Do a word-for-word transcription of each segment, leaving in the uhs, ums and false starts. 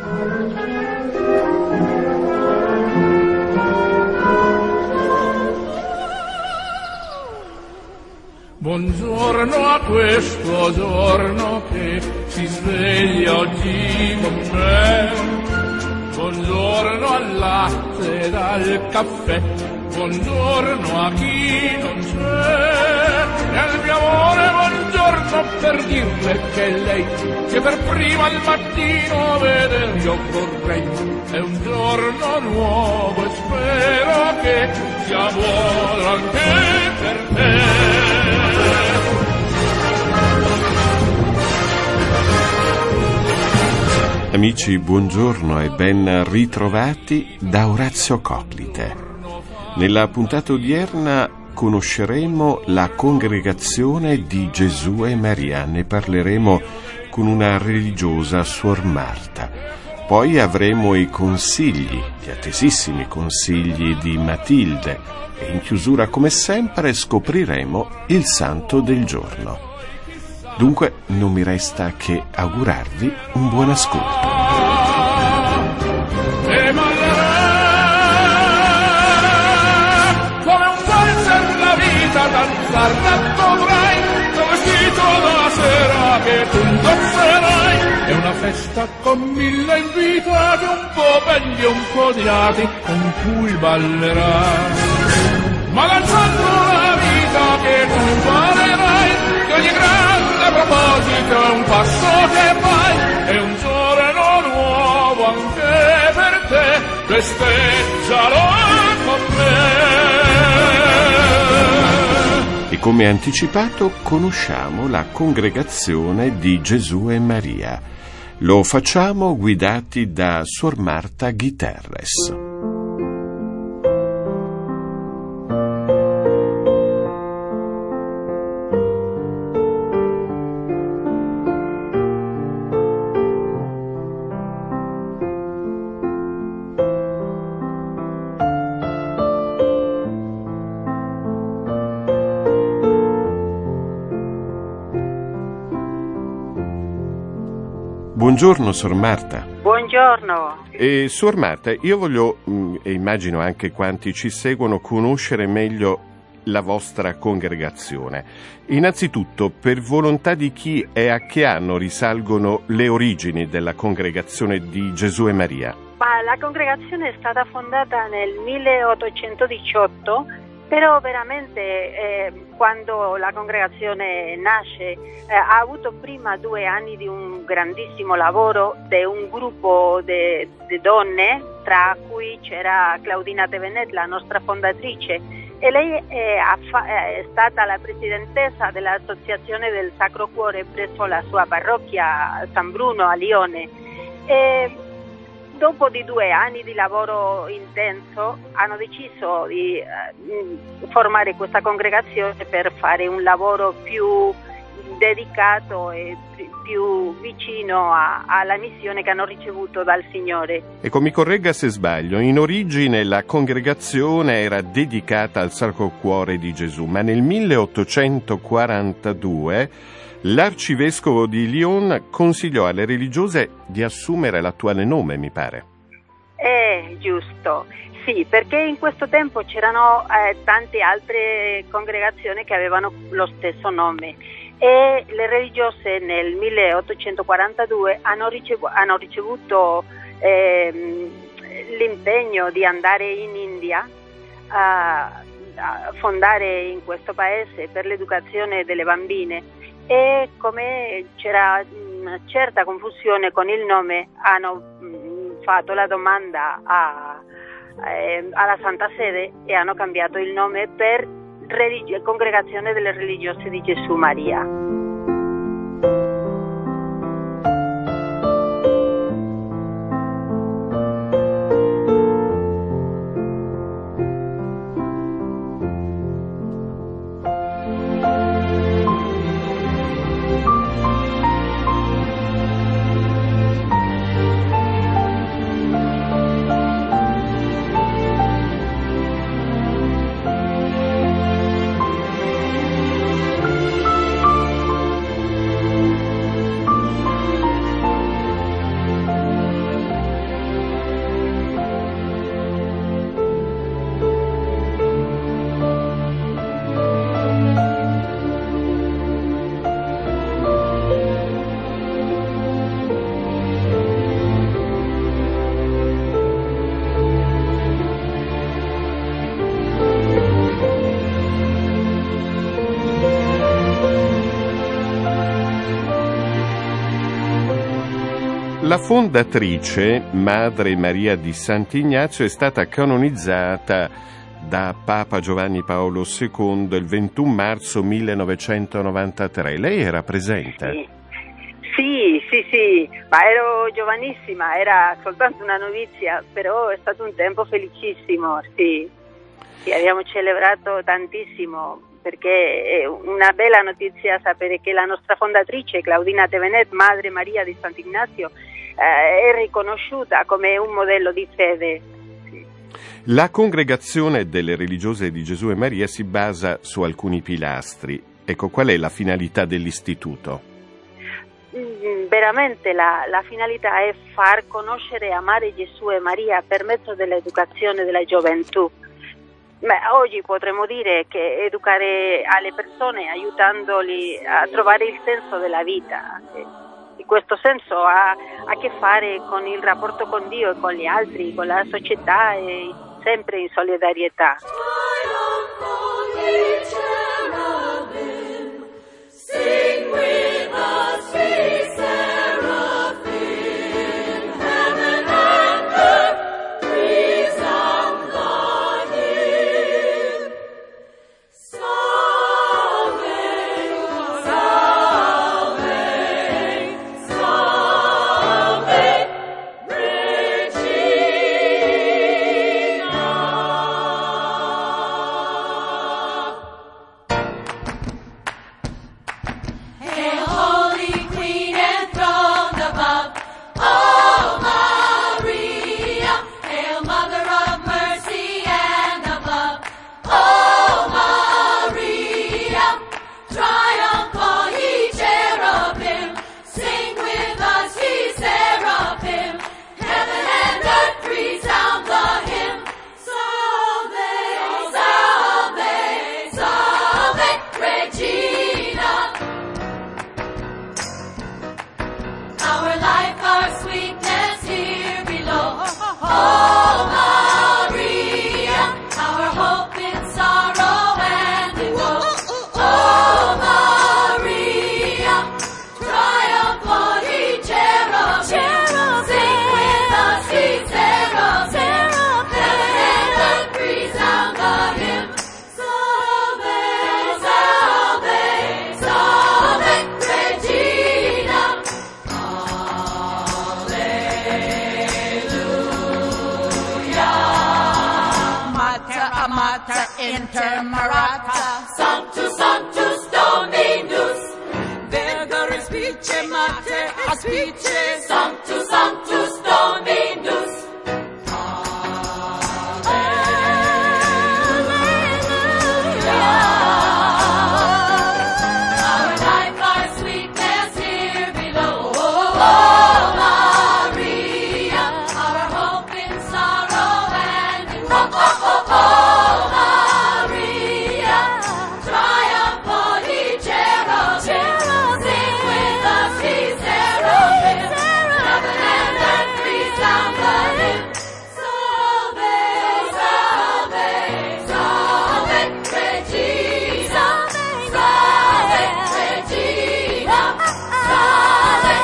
Buongiorno a questo giorno che si sveglia oggi con me. Buongiorno al latte ed al caffè. Buongiorno a chi non c'è. E al mio amore buongiorno per dirle che lei, che per prima al mattino vedere io vorrei. È un giorno nuovo e spero che sia buono anche per te. Amici, buongiorno e ben ritrovati da Orazio Coclite. Nella puntata odierna conosceremo la congregazione di Gesù e Maria, ne parleremo con una religiosa, Suor Marta. Poi avremo i consigli, gli attesissimi consigli di Matilde e in chiusura, come sempre, scopriremo il santo del giorno. Dunque non mi resta che augurarvi un buon ascolto. E come un valzer la vita danzarla dovrai, tuo vestito da sera che tu indosserai. È una festa con mille invitati, un po' belli e un po' odiati, con cui ballerai. Ma lanciando la vita che tu imparerai, che ogni grande proposito è un passo che fai, è un giorno nuovo anche per te, festeggialo con me. E come anticipato conosciamo la congregazione di Gesù e Maria. Lo facciamo guidati da Suor Marta Guiterres. Buongiorno, Suor Marta. Buongiorno. E, Suor Marta, io voglio, mh, e immagino anche quanti ci seguono, conoscere meglio la vostra congregazione. Innanzitutto, per volontà di chi e a che anno risalgono le origini della congregazione di Gesù e Maria? Ma la congregazione è stata fondata nel milleottocentodiciotto, però veramente eh, quando la congregazione nasce eh, ha avuto prima due anni di un grandissimo lavoro di un gruppo di donne, tra cui c'era Claudina Tevenet, la nostra fondatrice, e lei è, è stata la presidentessa dell'Associazione del Sacro Cuore presso la sua parrocchia San Bruno a Lione. E dopo di due anni di lavoro intenso hanno deciso di eh, formare questa congregazione per fare un lavoro più dedicato e più vicino a, alla missione che hanno ricevuto dal Signore. Ecco, mi corregga se sbaglio, in origine la congregazione era dedicata al Sacro Cuore di Gesù, ma nel milleottocentoquarantadue l'arcivescovo di Lyon consigliò alle religiose di assumere l'attuale nome, mi pare. È giusto, sì, perché in questo tempo c'erano eh, tante altre congregazioni che avevano lo stesso nome e le religiose nel milleottocentoquarantadue hanno, ricevu- hanno ricevuto eh, l'impegno di andare in India a, a fondare in questo paese per l'educazione delle bambine. E come c'era una certa confusione con il nome, hanno mh, fatto la domanda a, eh, alla Santa Sede e hanno cambiato il nome per religi- Congregazione delle Religiose di Gesù Maria. La fondatrice, Madre Maria di Sant'Ignazio, è stata canonizzata da Papa Giovanni Paolo secondo il ventuno marzo millenovecentonovantatré. Lei era presente? Sì. Sì, sì, sì, ma ero giovanissima, era soltanto una novizia, però è stato un tempo felicissimo, sì. Sì, abbiamo celebrato tantissimo, perché è una bella notizia sapere che la nostra fondatrice, Claudina Tevenet, Madre Maria di Sant'Ignazio, eh, è riconosciuta come un modello di fede. Sì. La congregazione delle religiose di Gesù e Maria si basa su alcuni pilastri. Ecco, qual è la finalità dell'istituto? Veramente la, la finalità è far conoscere e amare Gesù e Maria per mezzo dell'educazione della gioventù. Beh, oggi potremmo dire che educare alle persone aiutandoli a trovare il senso della vita. In questo senso ha a che fare con il rapporto con Dio e con gli altri, con la società e sempre in solidarietà. Sing with us, sweet seraphim, heaven and earth resound the hymn. Salve, salve, salve, Regina. Hail, Holy Queen enthroned above, oh Maria. Hail, Mother of Mercy and of love, oh Maria. Triumph all ye cherubim, sing with us ye seraphim. Heaven and earth resound the hymn. Salve, salve, salve, Regina. Our life, our sweetness here below. Oh, Maria, our hope in sorrow and in woe. Oh, Maria, triumph all ye cherubim. Sing with us, ye seraphim. Heaven and earth resound the hymn. Salve, salve, salve, Regina. Mater, mater, inter marata, sanctus, sanctus Dominus. Verga respice, mater, aspice, sanctus, sanctus Dominus. Our life, our sweetness here below. Oh, Maria, our hope in sorrow and in woe. Oh, Maria, triumph all ye cherubim. Sing with us, ye seraphim. Heaven and earth resound the hymn. Salve, salve, salve, Regina. Salve, Regina. Salve,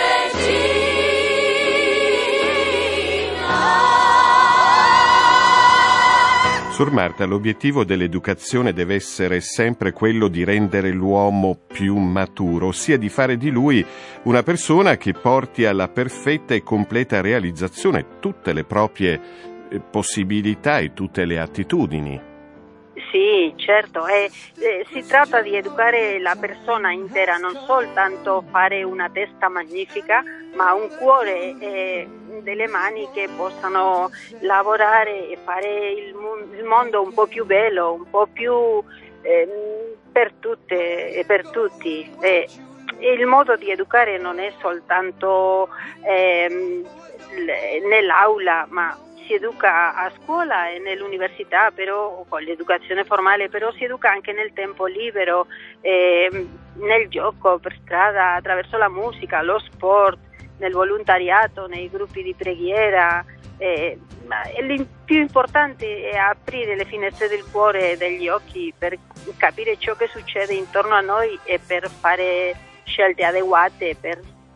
Regina. Suor Marta, l'obiettivo dell'educazione deve essere sempre quello di rendere l'uomo più maturo, ossia di fare di lui una persona che porti alla perfetta e completa realizzazione tutte le proprie eh, possibilità e tutte le attitudini. Sì, certo, eh, eh, si tratta di educare la persona intera, non soltanto fare una testa magnifica, ma un cuore e delle mani che possano lavorare e fare il, mu- il mondo un po' più bello, un po' più eh, per tutte e per tutti. Eh, il modo di educare non è soltanto ehm, l- nell'aula, ma si educa a scuola e nell'università, però con l'educazione formale, però si educa anche nel tempo libero, eh, nel gioco per strada, attraverso la musica, lo sport, nel volontariato, nei gruppi di preghiera. Eh, ma il più importante è aprire le finestre del cuore e degli occhi per capire ciò che succede intorno a noi e per fare scelte adeguate per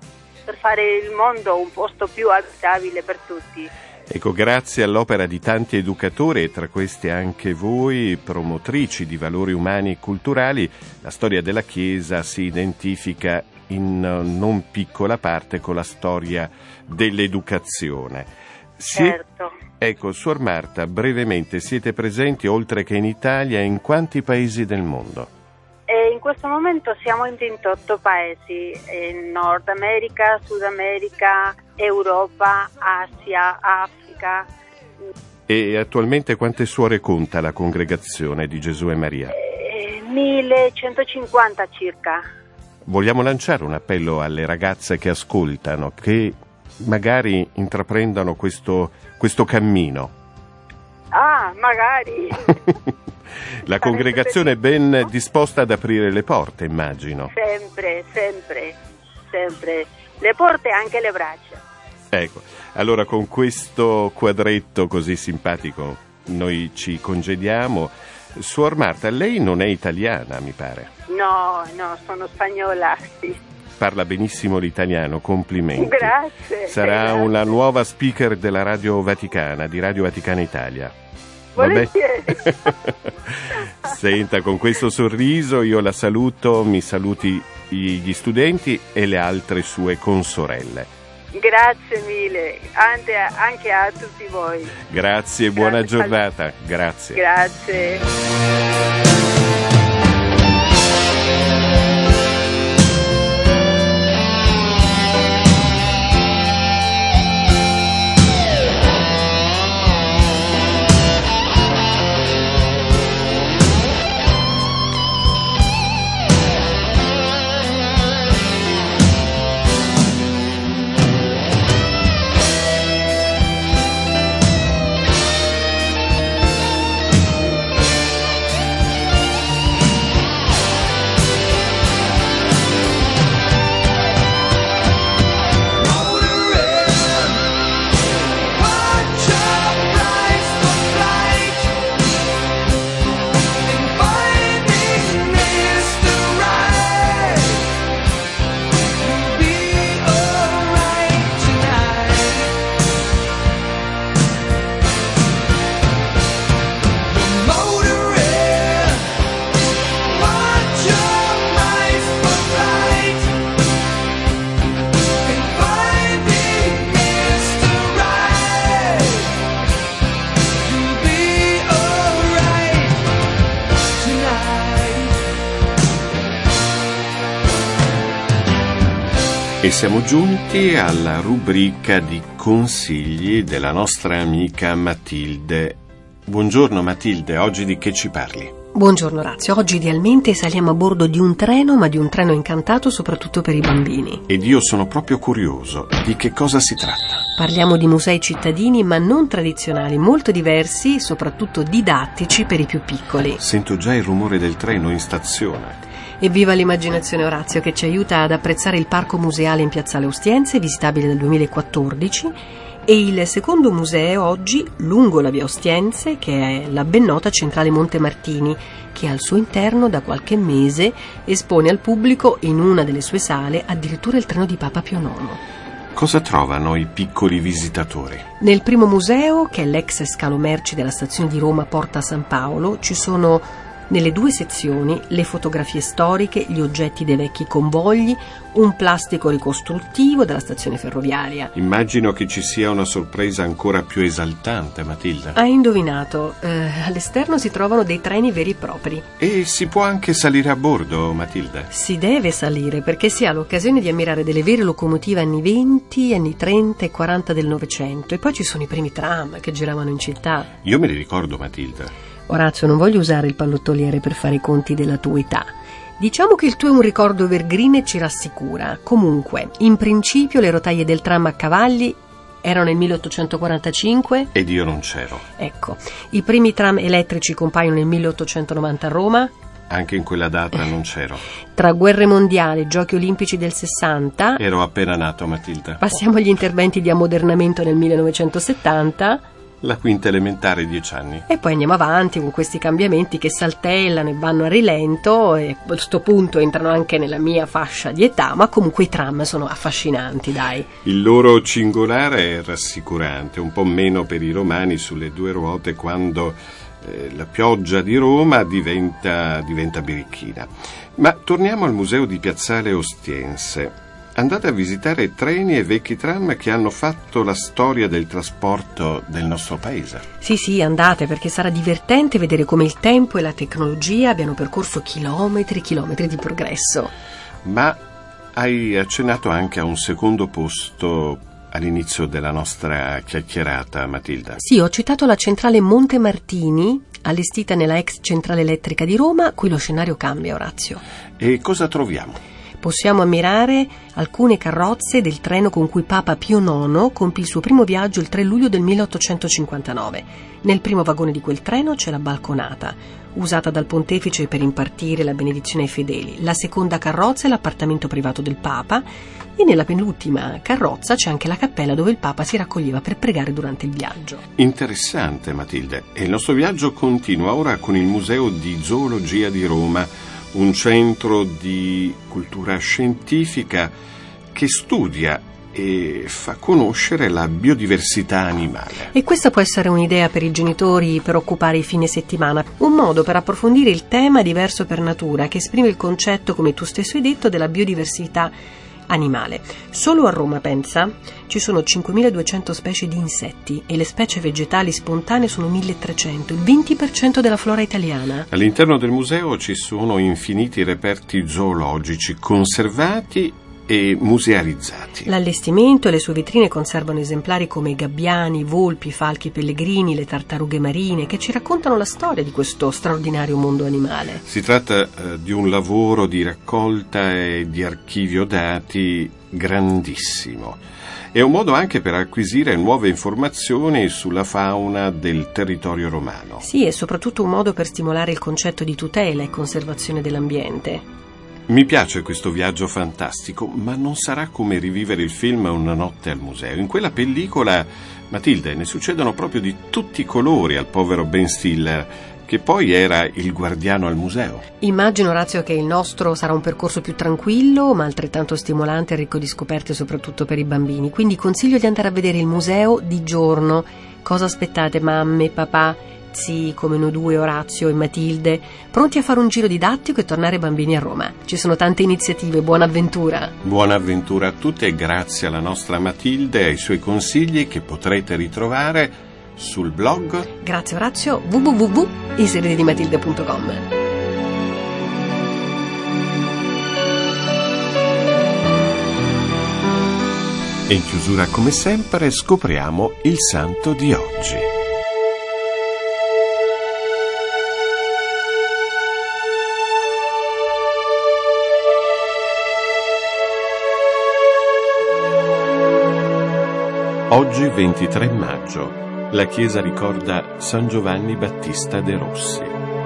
per fare il mondo un posto più abitabile per tutti. Ecco, grazie all'opera di tanti educatori e tra questi anche voi, promotrici di valori umani e culturali, la storia della Chiesa si identifica in non piccola parte con la storia dell'educazione. Si... Certo. Ecco, Suor Marta, brevemente, siete presenti oltre che in Italia in quanti paesi del mondo? E in questo momento siamo in ventotto paesi, in Nord America, Sud America, Europa, Asia, Africa. E attualmente quante suore conta la congregazione di Gesù e Maria? Eh, millecentocinquanta circa. Vogliamo lanciare un appello alle ragazze che ascoltano, che magari intraprendano questo, questo cammino. Ah, magari. La congregazione è ben disposta ad aprire le porte, immagino. Sempre, sempre, sempre. Le porte e anche le braccia. Ecco, allora con questo quadretto così simpatico noi ci congediamo. Suor Marta, lei non è italiana, mi pare. No, no, sono spagnola, sì. Parla benissimo l'italiano, complimenti. Grazie. Sarà grazie. una nuova speaker della Radio Vaticana, di Radio Vaticana Italia. Volentieri. Senta, con questo sorriso io la saluto, mi saluti gli studenti e le altre sue consorelle. Grazie mille, anche a, anche a tutti voi. Grazie, buona Grazie. giornata. Grazie. Grazie. E siamo giunti alla rubrica di consigli della nostra amica Matilde. Buongiorno Matilde, oggi di che ci parli? Buongiorno Orazio, oggi idealmente saliamo a bordo di un treno, ma di un treno incantato soprattutto per i bambini. Ed io sono proprio curioso, di che cosa si tratta? Parliamo di musei cittadini ma non tradizionali, molto diversi, soprattutto didattici per i più piccoli. Sento già il rumore del treno in stazione. Evviva l'immaginazione Orazio, che ci aiuta ad apprezzare il parco museale in Piazzale Ostiense, visitabile dal duemilaquattordici, e il secondo museo oggi lungo la via Ostiense, che è la ben nota Centrale Monte Martini, che al suo interno da qualche mese espone al pubblico in una delle sue sale addirittura il treno di Papa Pio nono. Cosa trovano i piccoli visitatori? Nel primo museo, che è l'ex scalo merci della stazione di Roma Porta San Paolo, ci sono nelle due sezioni le fotografie storiche, gli oggetti dei vecchi convogli, un plastico ricostruttivo della stazione ferroviaria. Immagino che ci sia una sorpresa ancora più esaltante, Matilda. Hai indovinato, eh, all'esterno si trovano dei treni veri e propri. E si può anche salire a bordo, Matilda? Si deve salire perché si ha l'occasione di ammirare delle vere locomotive anni venti, anni trenta e quaranta del Novecento, e poi ci sono i primi tram che giravano in città. Io me li ricordo, Matilda. Orazio, non voglio usare il pallottoliere per fare i conti della tua età. Diciamo che il tuo è un ricordo evergreen e ci rassicura. Comunque, in principio le rotaie del tram a cavalli erano nel milleottocentoquarantacinque. Ed io non c'ero. Ecco, i primi tram elettrici compaiono nel milleottocentonovanta a Roma. Anche in quella data non c'ero. Tra guerre mondiali e giochi olimpici del sessanta. Ero appena nato, Matilda. Passiamo agli interventi di ammodernamento nel millenovecentosettanta. La quinta elementare, dieci anni. E poi andiamo avanti con questi cambiamenti che saltellano e vanno a rilento, e a questo punto entrano anche nella mia fascia di età, ma comunque i tram sono affascinanti, dai. Il loro cingolare è rassicurante, un po' meno per i romani sulle due ruote quando eh, la pioggia di Roma diventa, diventa birichina. Ma torniamo al museo di Piazzale Ostiense. Andate a visitare treni e vecchi tram che hanno fatto la storia del trasporto del nostro paese. Sì, sì, andate, perché sarà divertente vedere come il tempo e la tecnologia abbiano percorso chilometri e chilometri di progresso. Ma hai accennato anche a un secondo posto all'inizio della nostra chiacchierata, Matilda. Sì, ho citato la centrale Monte Martini, allestita nella ex centrale elettrica di Roma. Qui lo scenario cambia, Orazio. E cosa troviamo? Possiamo ammirare alcune carrozze del treno con cui Papa Pio nono compì il suo primo viaggio il tre luglio del milleottocentocinquantanove. Nel primo vagone di quel treno c'è la balconata, usata dal pontefice per impartire la benedizione ai fedeli. La seconda carrozza è l'appartamento privato del Papa, e nella penultima carrozza c'è anche la cappella dove il Papa si raccoglieva per pregare durante il viaggio. Interessante, Matilde. E il nostro viaggio continua ora con il Museo di Zoologia di Roma, un centro di cultura scientifica che studia e fa conoscere la biodiversità animale. E questa può essere un'idea per i genitori per occupare i fine settimana, un modo per approfondire il tema diverso per natura, che esprime il concetto, come tu stesso hai detto, della biodiversità animale. Solo a Roma, pensa, ci sono cinquemiladuecento specie di insetti e le specie vegetali spontanee sono milletrecento, il venti per cento della flora italiana. All'interno del museo ci sono infiniti reperti zoologici conservati e musealizzati. L'allestimento e le sue vetrine conservano esemplari come gabbiani, volpi, falchi pellegrini, le tartarughe marine, che ci raccontano la storia di questo straordinario mondo animale. Si tratta eh, di un lavoro di raccolta e di archivio dati grandissimo. È un modo anche per acquisire nuove informazioni sulla fauna del territorio romano. Sì, è soprattutto un modo per stimolare il concetto di tutela e conservazione dell'ambiente. Mi piace questo viaggio fantastico, ma non sarà come rivivere il film Una notte al museo. In quella pellicola, Matilde, ne succedono proprio di tutti i colori al povero Ben Stiller, che poi era il guardiano al museo. Immagino, Orazio, che il nostro sarà un percorso più tranquillo, ma altrettanto stimolante e ricco di scoperte, soprattutto per i bambini. Quindi consiglio di andare a vedere il museo di giorno. Cosa aspettate, mamme, papà, zii come noi due, Orazio e Matilde, pronti a fare un giro didattico e tornare bambini a Roma? Ci sono tante iniziative, buona avventura. Buona avventura a tutte e grazie alla nostra Matilde e ai suoi consigli che potrete ritrovare sul blog. Grazie, Orazio. w w w punto i segreti di matilde punto com. E in chiusura, come sempre, scopriamo il santo di oggi. Oggi ventitré maggio, la Chiesa ricorda San Giovanni Battista de Rossi.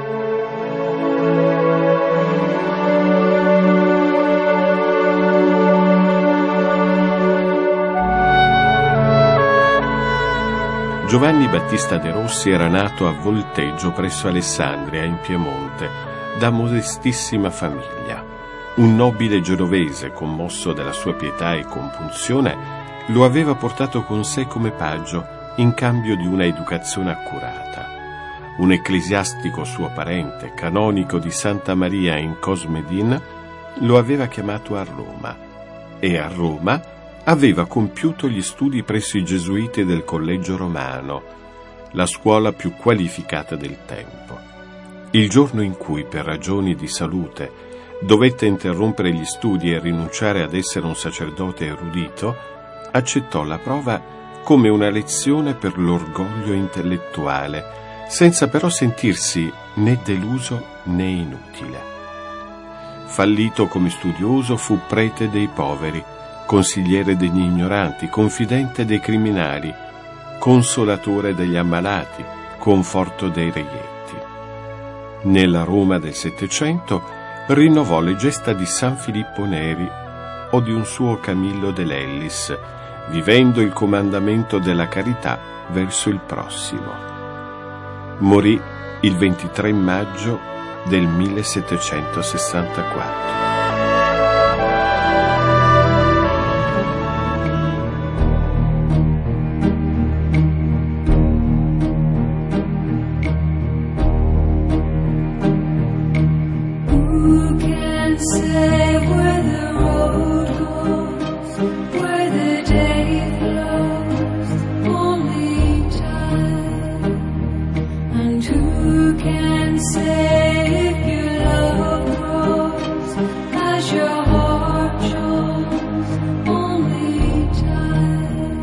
Giovanni Battista de Rossi era nato a Volteggio presso Alessandria in Piemonte, da modestissima famiglia. Un nobile genovese, commosso dalla sua pietà e compunzione, lo aveva portato con sé come paggio in cambio di una educazione accurata. Un ecclesiastico suo parente, canonico di Santa Maria in Cosmedin, lo aveva chiamato a Roma e a Roma aveva compiuto gli studi presso i gesuiti del Collegio Romano, la scuola più qualificata del tempo. Il giorno in cui, per ragioni di salute, dovette interrompere gli studi e rinunciare ad essere un sacerdote erudito, accettò la prova come una lezione per l'orgoglio intellettuale, senza però sentirsi né deluso né inutile. Fallito come studioso, fu prete dei poveri, consigliere degli ignoranti, confidente dei criminali, consolatore degli ammalati, conforto dei reietti. Nella Roma del Settecento rinnovò le gesta di San Filippo Neri o di un suo Camillo de Lellis, vivendo il comandamento della carità verso il prossimo. Morì il ventitré maggio del millesettecentosessantaquattro. Who can say where the road goes, where the day flows? Only time. And who can say if your love grows as your heart shows? Only time.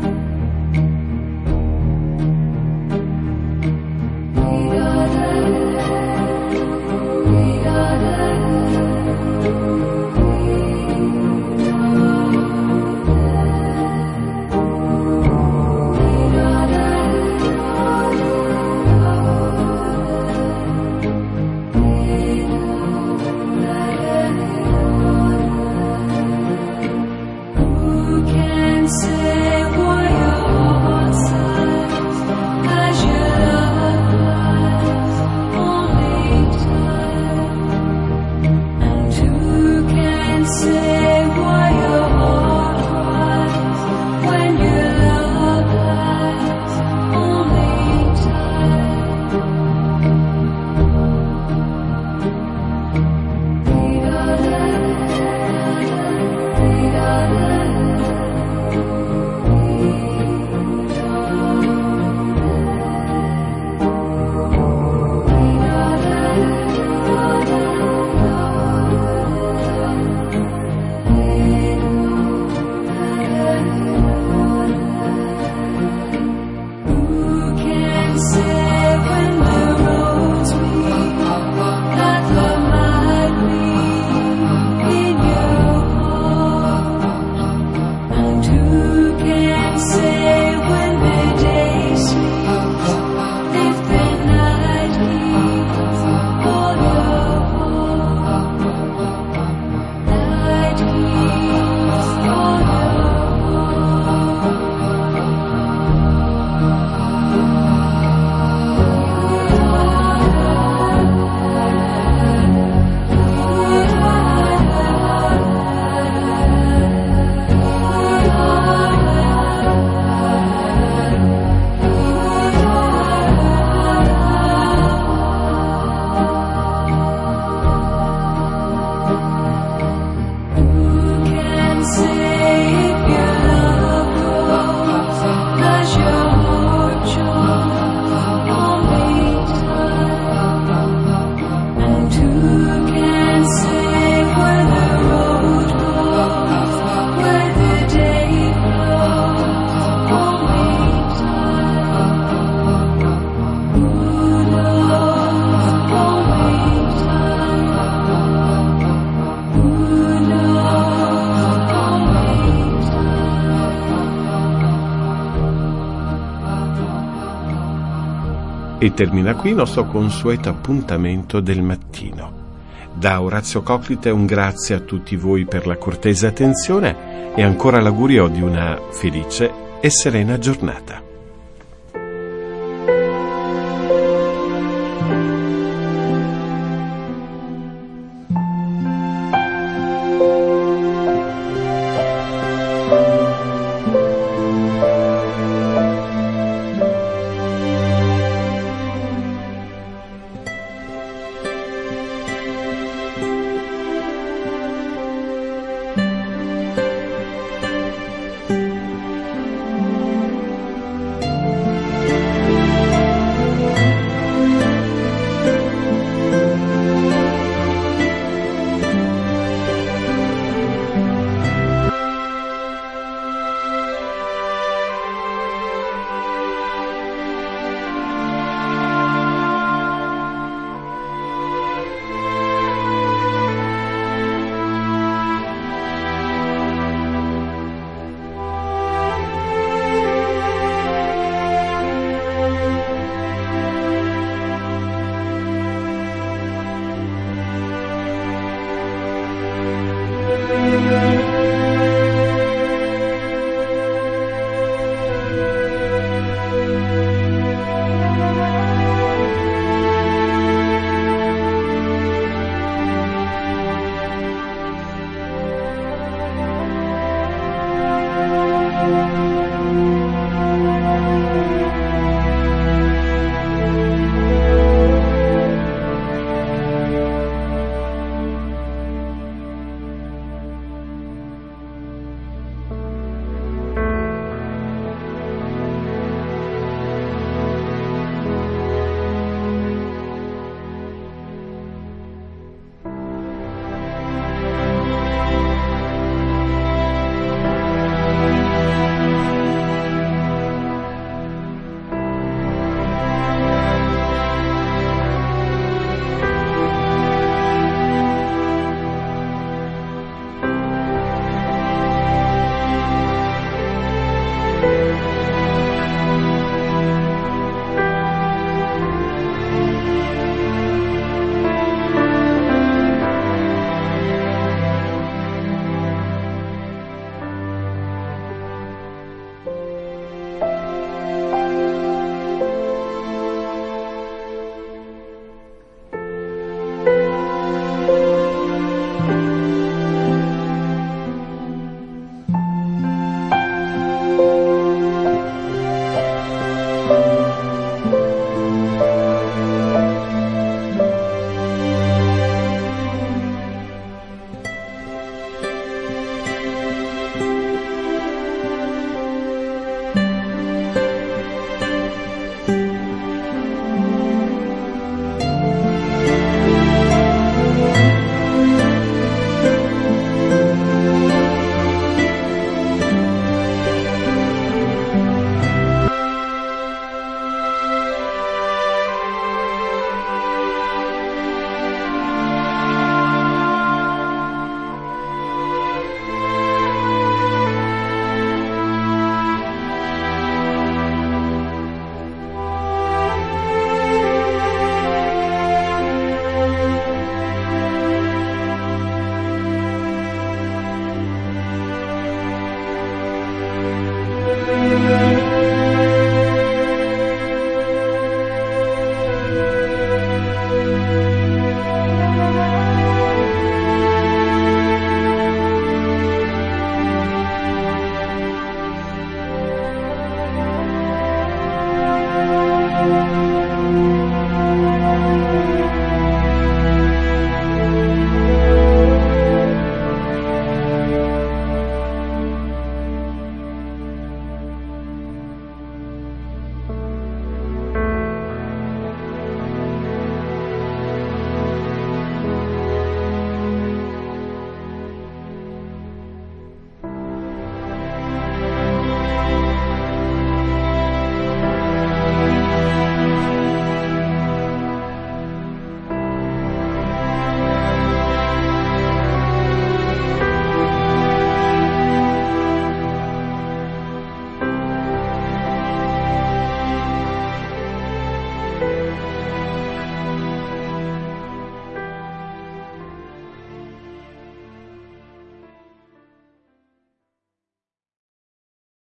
We gotta, we gotta. E termina qui il nostro consueto appuntamento del mattino. Da Orazio Coclite un grazie a tutti voi per la cortese attenzione e ancora l'augurio di una felice e serena giornata.